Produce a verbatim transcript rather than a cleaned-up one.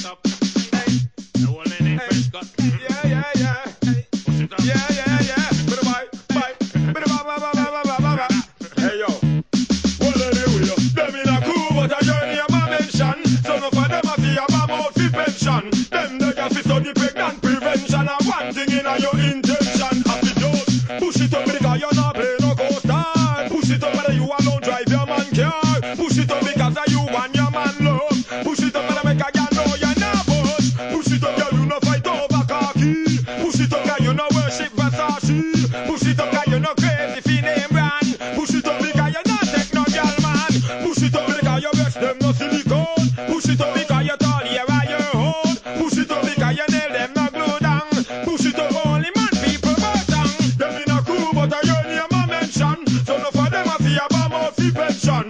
up. The whole in fresh cut. Yeah, yeah, yeah. Push it up. Yeah, yeah, yeah. Bit of bye, bye. Bit of bye, bye, bye, bye, bye, bye. Hey, yo. Well, anyway, them in a crew, but a journey of a mention. Some of them a see a bomb out for pension. Them they have to study pregnant prevention. And one thing in a your intention. Happy dose. Push it up because you're not playing no coaster. Push it up whether you alone drive your man car. Push it up because of you and your man love. Push it up and make a girl know you're not boss. Push it up, girl, you no fight over khaki. Push it up, girl, you no worship Versace. Push it up, girl, you no crazy for name brand. Push it up because you not take no girl man. Push it up because you rush them no silly